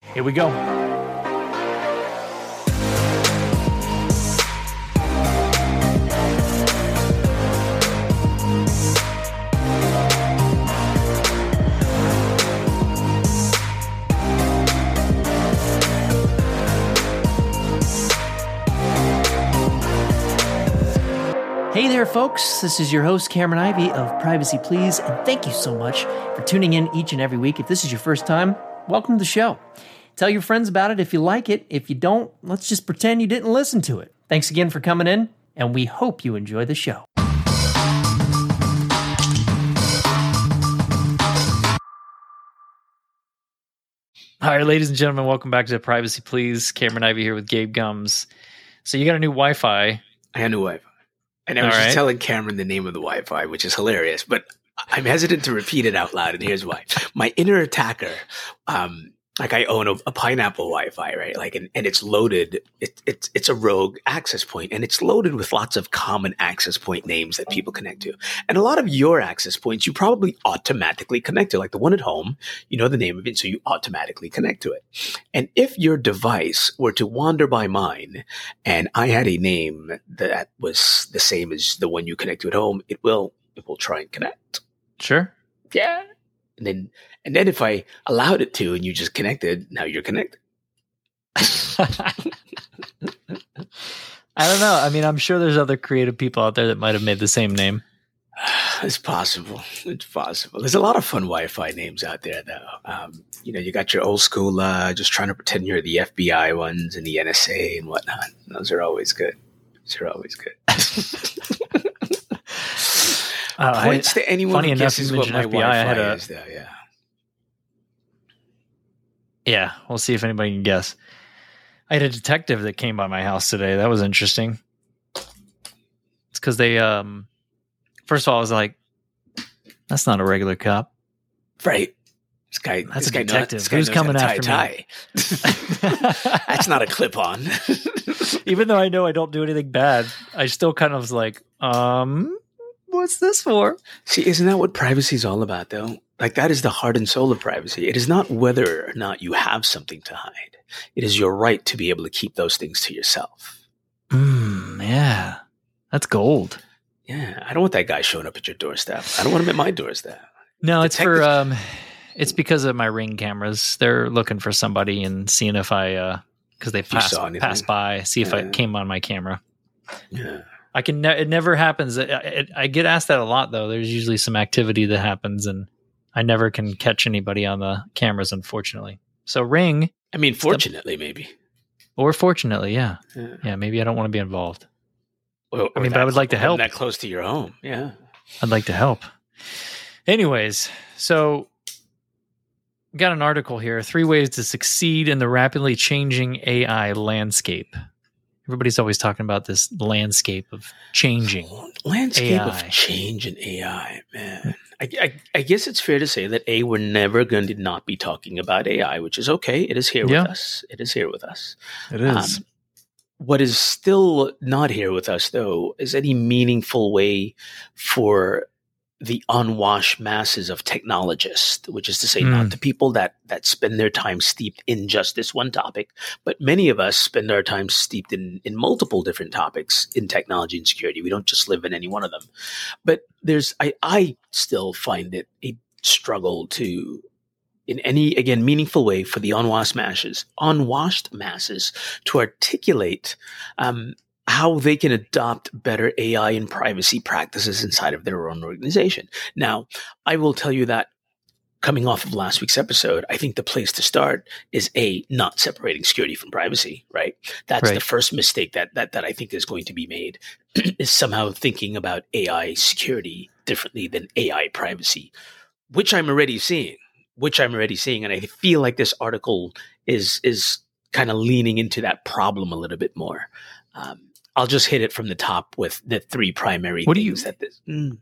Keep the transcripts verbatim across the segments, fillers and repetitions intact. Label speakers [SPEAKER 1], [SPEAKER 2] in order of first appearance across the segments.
[SPEAKER 1] Here we go. Hey there, folks. This is your host, Cameron Ivy of Privacy Please, and thank you so much for tuning in each and every week. If this is your first time, welcome to the show. Tell your friends about it if you like it. If you don't, let's just pretend you didn't listen to it. Thanks again for coming in, and we hope you enjoy the show. All right, ladies and gentlemen, welcome back to Privacy Please. Cameron Ivy here with Gabe Gums. So you got a new Wi-Fi.
[SPEAKER 2] I had a new Wi-Fi. And I was
[SPEAKER 1] All
[SPEAKER 2] just
[SPEAKER 1] right.
[SPEAKER 2] telling Cameron the name of the Wi-Fi, which is hilarious, but I'm hesitant to repeat it out loud, and here's why. My inner attacker, um, like I own a, a Pineapple Wi-Fi, right? Like, and, and it's loaded. It, it's it's a rogue access point, and it's loaded with lots of common access point names that people connect to. And a lot of your access points, you probably automatically connect to, like the one at home. You know the name of it, so you automatically connect to it. And if your device were to wander by mine, and I had a name that was the same as the one you connect to at home, it will it will try and connect.
[SPEAKER 1] Sure.
[SPEAKER 2] Yeah. And then, and then if I allowed it to, and you just connected, now you're connected.
[SPEAKER 1] I don't know. I mean, I'm sure there's other creative people out there that might have made the same name.
[SPEAKER 2] It's possible. It's possible. There's a lot of fun Wi-Fi names out there, though. Um, you know, you got your old school, uh, just trying to pretend you're the F B I ones and the N S A and whatnot. Those are always good. Those are always good.
[SPEAKER 1] Uh,
[SPEAKER 2] Points
[SPEAKER 1] I,
[SPEAKER 2] to anyone
[SPEAKER 1] funny
[SPEAKER 2] who
[SPEAKER 1] enough,
[SPEAKER 2] guesses
[SPEAKER 1] you
[SPEAKER 2] what
[SPEAKER 1] mentioned
[SPEAKER 2] my
[SPEAKER 1] F B I. I
[SPEAKER 2] Wi-Fi
[SPEAKER 1] had a,
[SPEAKER 2] is, though. Yeah.
[SPEAKER 1] Yeah, we'll see if anybody can guess. I had a detective that came by my house today. That was interesting. It's because they, um, first of all, I was like, that's not a regular cop.
[SPEAKER 2] Right. This guy,
[SPEAKER 1] That's
[SPEAKER 2] this
[SPEAKER 1] a
[SPEAKER 2] guy knows-
[SPEAKER 1] detective.
[SPEAKER 2] this guy
[SPEAKER 1] Who's
[SPEAKER 2] knows how
[SPEAKER 1] coming
[SPEAKER 2] to
[SPEAKER 1] after
[SPEAKER 2] tie tie. That's not a clip-on.
[SPEAKER 1] Even though I know I don't do anything bad, I still kind of was like, um, what's this for?
[SPEAKER 2] See, isn't that what privacy is all about, though? Like, that is the heart and soul of privacy. It is not whether or not you have something to hide. It is your right to be able to keep those things to yourself.
[SPEAKER 1] Mm, yeah, that's gold.
[SPEAKER 2] Yeah, I don't want that guy showing up at your doorstep. I don't want him at my doorstep.
[SPEAKER 1] No, it's for,
[SPEAKER 2] Detective-
[SPEAKER 1] um, it's because of my Ring cameras. They're looking for somebody and seeing if I, uh, because they
[SPEAKER 2] you
[SPEAKER 1] pass,
[SPEAKER 2] saw anything.
[SPEAKER 1] pass by, see if I
[SPEAKER 2] Yeah.
[SPEAKER 1] came on my camera.
[SPEAKER 2] Yeah.
[SPEAKER 1] I can. Ne- it never happens. I, I, I get asked that a lot, though. There's usually some activity that happens, and I never can catch anybody on the cameras, unfortunately. So Ring,
[SPEAKER 2] I mean, fortunately, maybe.
[SPEAKER 1] or fortunately, yeah,
[SPEAKER 2] Yeah.
[SPEAKER 1] yeah. Maybe I don't want to be involved.
[SPEAKER 2] Or, or
[SPEAKER 1] I mean, but
[SPEAKER 2] that
[SPEAKER 1] I would like to
[SPEAKER 2] cl-
[SPEAKER 1] help.
[SPEAKER 2] That close to your home. Yeah.
[SPEAKER 1] I'd like to help. Anyways, so got an article here: three ways to succeed in the rapidly changing A I landscape. Everybody's always talking about this landscape of changing.
[SPEAKER 2] Landscape
[SPEAKER 1] A I.
[SPEAKER 2] of change in A I, man. I, I, I guess it's fair to say that A, we're never going to not be talking about A I, which is okay. It is here
[SPEAKER 1] Yeah.
[SPEAKER 2] with us. It is here with us.
[SPEAKER 1] It
[SPEAKER 2] Um, what is still not here with us, though, is any meaningful way for the unwashed masses of technologists, which is to say,
[SPEAKER 1] Mm.
[SPEAKER 2] not the people that that spend their time steeped in just this one topic, but many of us spend our time steeped in in multiple different topics in technology and security. We don't just live in any one of them. But there's, I, I still find it a struggle to, in any, again, meaningful way for the unwashed masses, unwashed masses to articulate um, how they can adopt better A I and privacy practices inside of their own organization. Now, I will tell you that coming off of last week's episode, I think the place to start is A, not separating security from privacy, right? That's
[SPEAKER 1] Right.
[SPEAKER 2] the first mistake that, that, that I think is going to be made, is somehow thinking about A I security differently than A I privacy, which I'm already seeing, which I'm already seeing. And I feel like this article is, is kind of leaning into that problem a little bit more. Um, I'll just hit it from the top with the three primary
[SPEAKER 1] What do
[SPEAKER 2] things
[SPEAKER 1] you-
[SPEAKER 2] that this. Mm.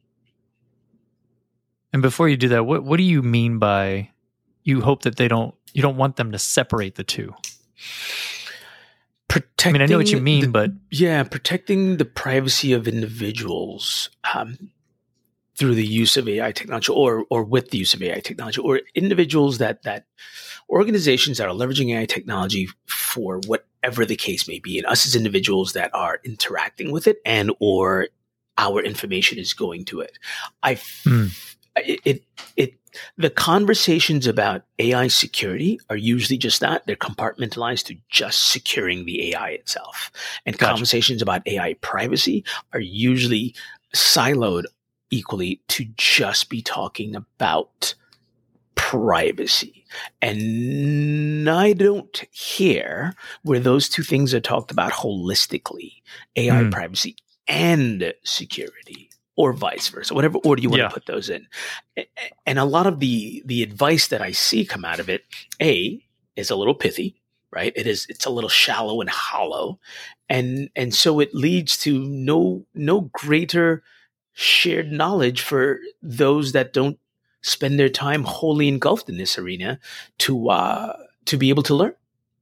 [SPEAKER 1] And before you do that, what what do you mean by you hope that they don't you don't want them to separate the two?
[SPEAKER 2] Protecting,
[SPEAKER 1] I mean, I know what you mean,
[SPEAKER 2] the-
[SPEAKER 1] but
[SPEAKER 2] yeah, protecting the privacy of individuals. Um, through the use of A I technology, or or with the use of A I technology, or individuals that that organizations that are leveraging A I technology for whatever the case may be, and us as individuals that are interacting with it and or our information is going to it. I mm. it, it it the conversations about A I security are usually just that. They're compartmentalized to just securing the A I itself. And gotcha. Conversations about A I privacy are usually siloed equally to just be talking about privacy. And I don't hear where those two things are talked about holistically, A I mm. privacy and security, or vice versa, whatever order you want yeah. to put those in. And a lot of the the advice that I see come out of it, A, is a little pithy, right? It is it's a little shallow and hollow. And and so it leads to no no greater shared knowledge for those that don't spend their time wholly engulfed in this arena to uh, to be able to learn.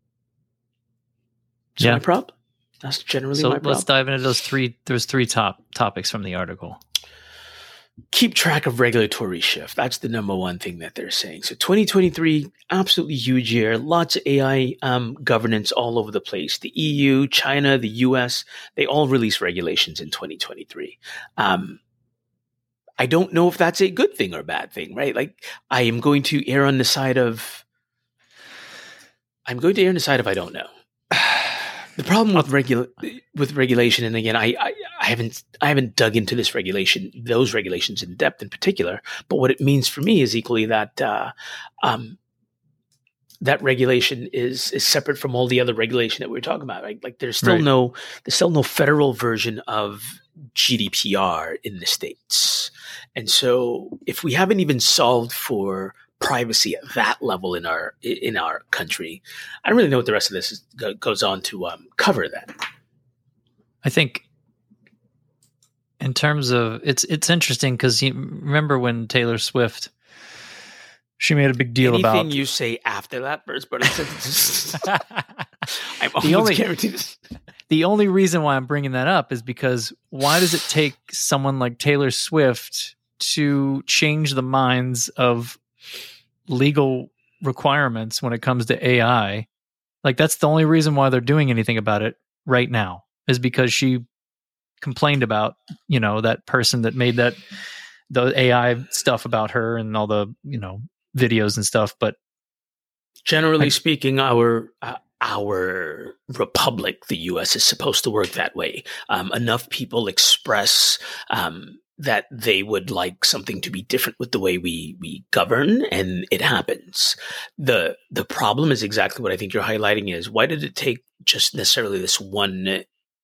[SPEAKER 2] So yeah. my problem. That's generally
[SPEAKER 3] so
[SPEAKER 2] my problem.
[SPEAKER 3] Let's dive into those three. There's three top topics from the article.
[SPEAKER 2] Keep track of regulatory shift. That's the number one thing that they're saying. So twenty twenty-three, absolutely huge year. Lots of A I um, governance all over the place. The E U, China, the U S, they all release regulations in twenty twenty-three. Um, I don't know if that's a good thing or a bad thing, right? Like, I am going to err on the side of, I'm going to err on the side of I don't know. The problem with regula- with regulation, and again, I, I, I haven't I haven't dug into this regulation, those regulations in depth in particular. But what it means for me is equally that uh, um, that regulation is is separate from all the other regulation that we were talking about. Right? Like there's still right. no there's still no federal version of G D P R in the States, and so if we haven't even solved for privacy at that level in our in our country, I don't really know what the rest of this is, goes on to um, cover that.
[SPEAKER 3] I think in terms of it's it's interesting because you remember when Taylor Swift, she made a big deal
[SPEAKER 2] Anything
[SPEAKER 3] about
[SPEAKER 2] anything you say after that first part of the sentence. I'm
[SPEAKER 3] the only
[SPEAKER 2] guaranteed.
[SPEAKER 3] The only reason why I'm bringing that up is because why does it take someone like Taylor Swift to change the minds of legal requirements when it comes to A I? Like, that's the only reason why they're doing anything about it right now, is because she complained about, you know, that person that made that the A I stuff about her and all the, you know, videos and stuff. But
[SPEAKER 2] generally
[SPEAKER 3] I,
[SPEAKER 2] speaking, our uh, our republic, the U S, is supposed to work that way. Um, enough people express um, that they would like something to be different with the way we we govern, and it happens. The the problem is exactly what I think you're highlighting is, why did it take just necessarily this one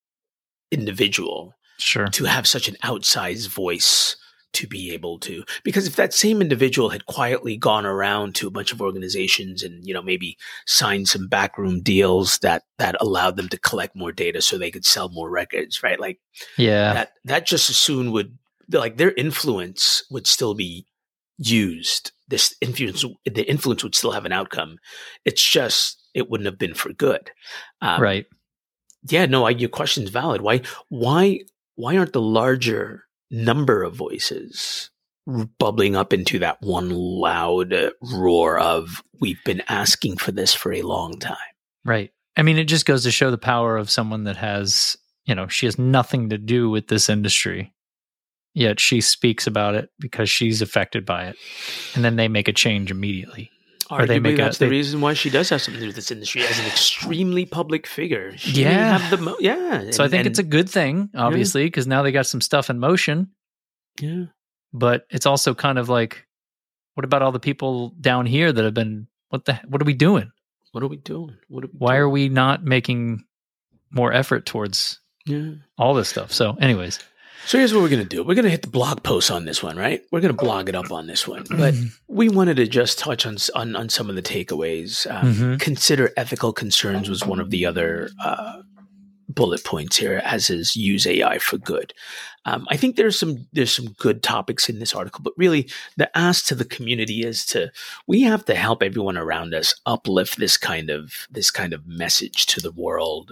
[SPEAKER 2] individual
[SPEAKER 3] sure.
[SPEAKER 2] to have such an outsized voice to be able to? Because if that same individual had quietly gone around to a bunch of organizations and, you know, maybe signed some backroom deals that that allowed them to collect more data so they could sell more records, right? Like,
[SPEAKER 3] yeah,
[SPEAKER 2] that that just as soon would, like, their influence would still be used. This influence, the influence would still have an outcome. It's just, it wouldn't have been for good. Um,
[SPEAKER 3] right.
[SPEAKER 2] Yeah, no, I, your question's valid. Why, why, why aren't the larger number of voices bubbling up into that one loud roar of, we've been asking for this for a long time?
[SPEAKER 3] Right. I mean, it just goes to show the power of someone that has, you know, she has nothing to do with this industry, yet she speaks about it because she's affected by it. And then they make a change immediately.
[SPEAKER 2] Arguably, they make that's a, the they, reason why she does have something to do with this industry as an extremely public figure. She
[SPEAKER 3] yeah.
[SPEAKER 2] Have the mo- yeah.
[SPEAKER 3] So
[SPEAKER 2] and,
[SPEAKER 3] I think
[SPEAKER 2] and,
[SPEAKER 3] it's a good thing, obviously, because yeah. now they got some stuff in motion.
[SPEAKER 2] Yeah.
[SPEAKER 3] But it's also kind of like, what about all the people down here that have been, what the, what are we doing?
[SPEAKER 2] What are we doing? What are we
[SPEAKER 3] why
[SPEAKER 2] doing?
[SPEAKER 3] are we not making more effort towards
[SPEAKER 2] yeah.
[SPEAKER 3] all this stuff? So anyways.
[SPEAKER 2] So here's what we're going to do. We're going to hit the blog post on this one, right? We're going to blog it up on this one. But we wanted to just touch on on, on some of the takeaways. Um, mm-hmm. Consider ethical concerns was one of the other uh, bullet points here, as is use A I for good. Um, I think there's some there's some good topics in this article, but really the ask to the community is to, we have to help everyone around us uplift this kind of this kind of message to the world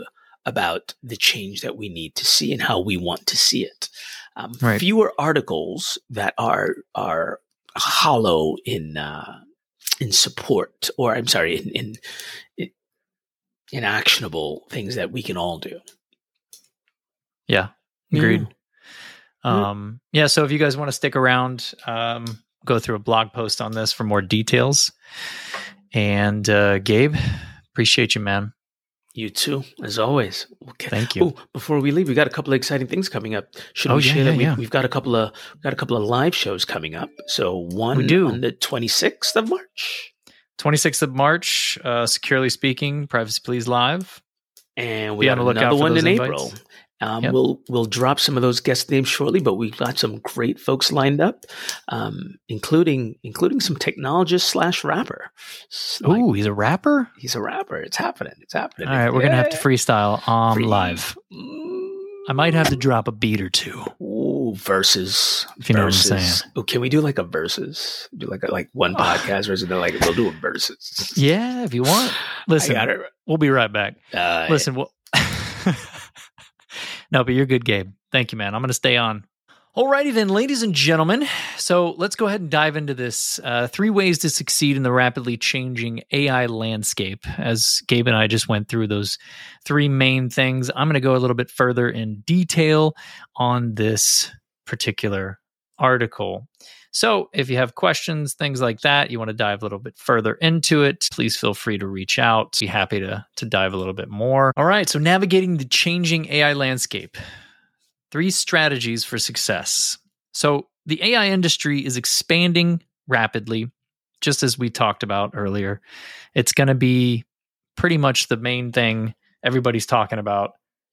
[SPEAKER 2] about the change that we need to see and how we want to see it. Um,
[SPEAKER 3] Right.
[SPEAKER 2] Fewer articles that are are hollow in uh, in support, or I'm sorry, in, in in in actionable things that we can all do.
[SPEAKER 3] Yeah, agreed.
[SPEAKER 2] Yeah.
[SPEAKER 3] Um, yeah, so if you guys want to stick around, um, go through a blog post on this for more details. And uh, Gabe, appreciate you, man.
[SPEAKER 2] You too, as always. Okay.
[SPEAKER 3] Thank you.
[SPEAKER 2] Oh, before we leave, we got a couple of exciting things coming up. Should
[SPEAKER 3] Oh,
[SPEAKER 2] we
[SPEAKER 3] yeah,
[SPEAKER 2] share
[SPEAKER 3] yeah,
[SPEAKER 2] that we,
[SPEAKER 3] yeah.
[SPEAKER 2] we've got a couple of we've got a couple of live shows coming up. So one
[SPEAKER 3] We do.
[SPEAKER 2] on the twenty-sixth of March,
[SPEAKER 3] twenty-sixth of March, uh, Securely Speaking, Privacy Please Live.
[SPEAKER 2] and we
[SPEAKER 3] Be
[SPEAKER 2] got
[SPEAKER 3] on the lookout
[SPEAKER 2] another
[SPEAKER 3] for
[SPEAKER 2] one
[SPEAKER 3] those
[SPEAKER 2] in
[SPEAKER 3] invites.
[SPEAKER 2] April. Um,
[SPEAKER 3] Yep.
[SPEAKER 2] We'll we'll drop some of those guest names shortly, but we've got some great folks lined up, um, including including some technologist slash rapper. So, like,
[SPEAKER 3] Ooh, he's a rapper?
[SPEAKER 2] he's a rapper. It's happening. It's happening.
[SPEAKER 3] All right, we're going to have to
[SPEAKER 2] Yeah.
[SPEAKER 3] freestyle on
[SPEAKER 2] Free-
[SPEAKER 3] live.
[SPEAKER 2] Mm.
[SPEAKER 3] I might have to drop a beat or two.
[SPEAKER 2] Ooh, versus.
[SPEAKER 3] If you know what I'm
[SPEAKER 2] versus.
[SPEAKER 3] saying.
[SPEAKER 2] Oh, can we do like a versus? Do like a, like one podcast versus then like we'll do a versus.
[SPEAKER 3] Yeah, if you want. Listen,
[SPEAKER 2] I got it.
[SPEAKER 3] we'll be right back.
[SPEAKER 2] Uh,
[SPEAKER 3] Listen, we'll no, but you're good, Gabe. Thank you, man. I'm going to stay on. Alrighty then, ladies and gentlemen. So let's go ahead and dive into this. Uh, three ways to succeed in the rapidly changing A I landscape. As Gabe and I just went through those three main things, I'm going to go a little bit further in detail on this particular article. So if you have questions, things like that, you want to dive a little bit further into it, please feel free to reach out. Be happy to, to dive a little bit more. All right, so navigating the changing A I landscape. Three strategies for success. So the A I industry is expanding rapidly, just as we talked about earlier. It's going to be pretty much the main thing everybody's talking about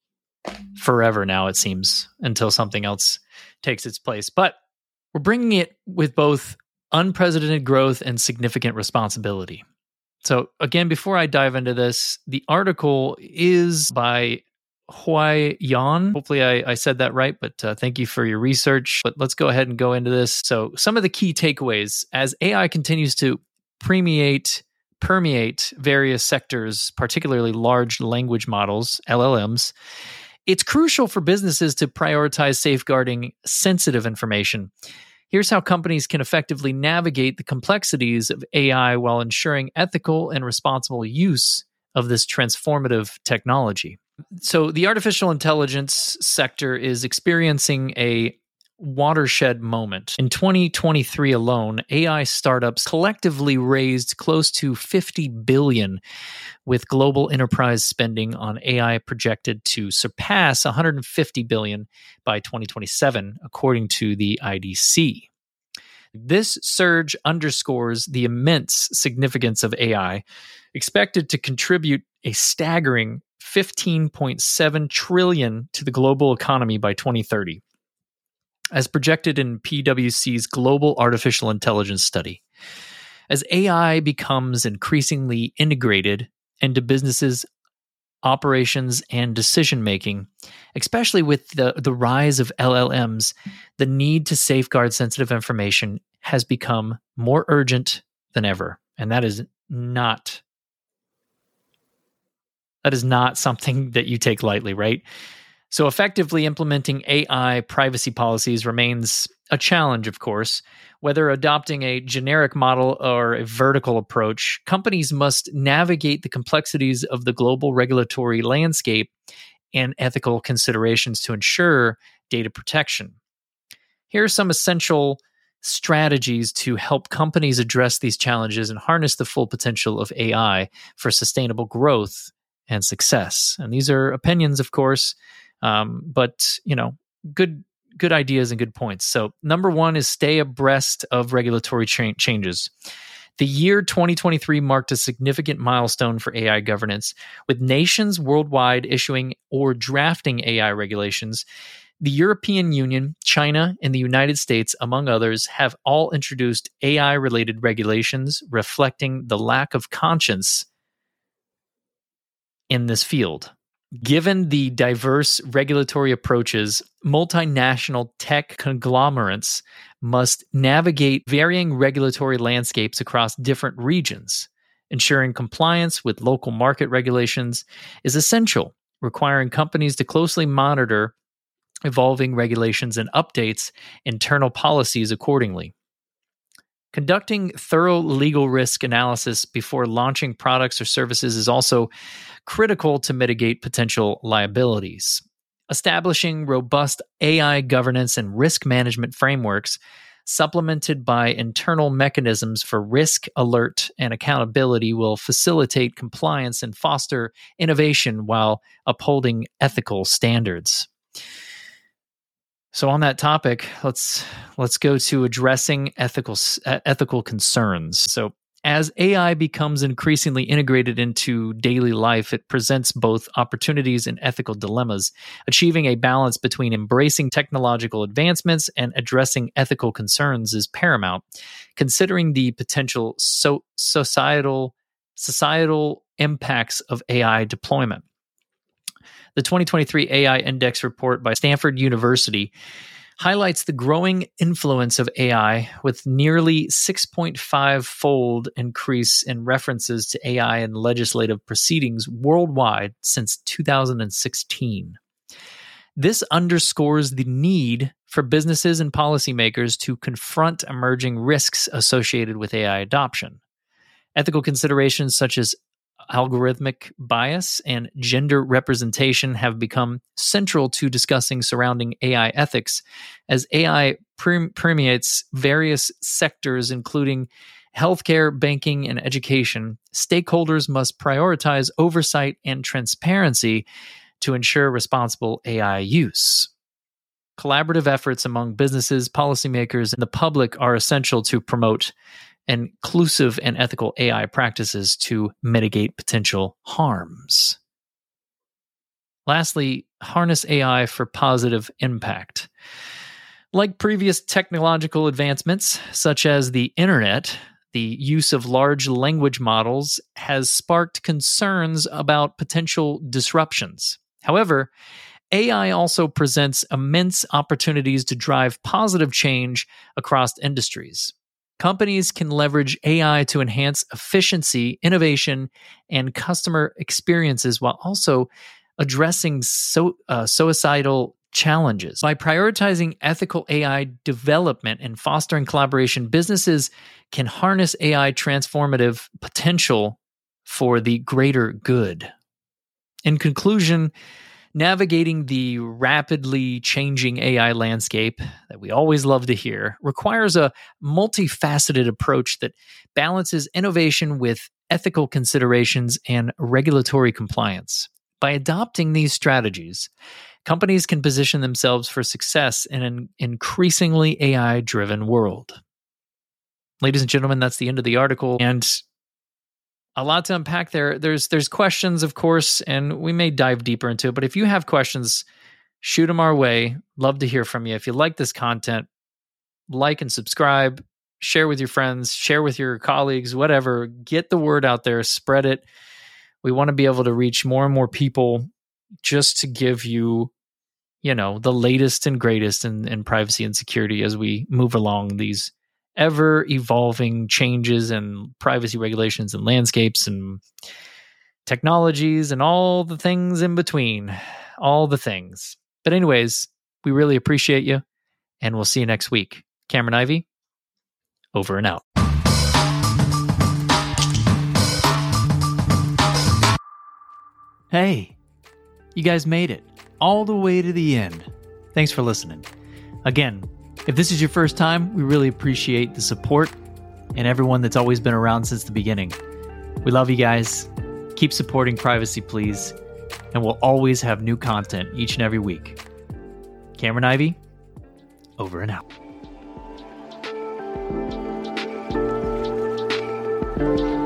[SPEAKER 3] forever now, it seems, until something else takes its place. But we're bringing it with both unprecedented growth and significant responsibility. So again, before I dive into this, the article is by Huai Yan. Hopefully I, I said that right, but uh, thank you for your research. But let's go ahead and go into this. So some of the key takeaways as A I continues to permeate, permeate various sectors, particularly large language models, L L Ms, it's crucial for businesses to prioritize safeguarding sensitive information. Here's how companies can effectively navigate the complexities of A I while ensuring ethical and responsible use of this transformative technology. So the artificial intelligence sector is experiencing a watershed moment. In twenty twenty-three alone, A I startups collectively raised close to fifty billion dollars, with global enterprise spending on A I projected to surpass one hundred fifty billion dollars by twenty twenty-seven, according to the I D C. This surge underscores the immense significance of A I, expected to contribute a staggering fifteen point seven trillion dollars to the global economy by twenty thirty. As projected in PwC's Global Artificial Intelligence Study. As A I becomes increasingly integrated into businesses' operations and decision-making, especially with the, the rise of L L Ms, the need to safeguard sensitive information has become more urgent than ever. And that is not, that is not something that you take lightly, right? So effectively implementing A I privacy policies remains a challenge, of course. Whether adopting a generic model or a vertical approach, companies must navigate the complexities of the global regulatory landscape and ethical considerations to ensure data protection. Here are some essential strategies to help companies address these challenges and harness the full potential of A I for sustainable growth and success. And these are opinions, of course. Um, but, you know, good good ideas and good points. So number one is stay abreast of regulatory cha- changes. The year twenty twenty-three marked a significant milestone for A I governance, with nations worldwide issuing or drafting A I regulations. The European Union, China, and the United States, among others, have all introduced A I-related regulations reflecting the lack of conscience in this field. Given the diverse regulatory approaches, multinational tech conglomerates must navigate varying regulatory landscapes across different regions. Ensuring compliance with local market regulations is essential requiring companies to closely monitor evolving regulations and updates internal policies accordingly. Conducting thorough legal risk analysis before launching products or services is also critical to mitigate potential liabilities. Establishing robust A I governance and risk management frameworks, supplemented by internal mechanisms for risk alert and accountability, will facilitate compliance and foster innovation while upholding ethical standards. So on that topic, let's let's go to addressing ethical uh, ethical concerns. So as A I becomes increasingly integrated into daily life, it presents both opportunities and ethical dilemmas. Achieving a balance between embracing technological advancements and addressing ethical concerns is paramount, considering the potential so- societal societal impacts of A I deployment. The twenty twenty-three A I Index report by Stanford University highlights the growing influence of A I, with nearly six point five fold increase in references to A I in legislative proceedings worldwide since two thousand sixteen. This underscores the need for businesses and policymakers to confront emerging risks associated with A I adoption. Ethical considerations such as algorithmic bias and gender representation have become central to discussing surrounding A I ethics, as A I permeates various sectors, including healthcare, banking, and education. Stakeholders must prioritize oversight and transparency to ensure responsible A I use. Collaborative efforts among businesses, policymakers, and the public are essential to promote inclusive and ethical A I practices to mitigate potential harms. Lastly, harness A I for positive impact. Like previous technological advancements, such as the internet, the use of large language models has sparked concerns about potential disruptions. However, A I also presents immense opportunities to drive positive change across industries. Companies can leverage A I to enhance efficiency, innovation, and customer experiences while also addressing so, uh, suicidal challenges. By prioritizing ethical A I development and fostering collaboration, businesses can harness A I transformative potential for the greater good. In conclusion, navigating the rapidly changing A I landscape that we always love to hear requires a multifaceted approach that balances innovation with ethical considerations and regulatory compliance. By adopting these strategies, companies can position themselves for success in an increasingly A I-driven world. Ladies and gentlemen, that's the end of the article, and a lot to unpack there. There's there's questions, of course, and we may dive deeper into it. But if you have questions, shoot them our way. Love to hear from you. If you like this content, like and subscribe, share with your friends, share with your colleagues, whatever. Get the word out there, spread it. We want to be able to reach more and more people just to give you, you know, the latest and greatest in, in privacy and security as we move along these ever-evolving changes and privacy regulations and landscapes and technologies and all the things in between. All the things. But anyways, we really appreciate you, and we'll see you next week. Cameron Ivy, over and out. Hey, you guys made it all the way to the end. Thanks for listening. Again, if this is your first time, we really appreciate the support and everyone that's always been around since the beginning. We love you guys. Keep supporting Privacy Please, and we'll always have new content each and every week. Cameron Ivy, over and out.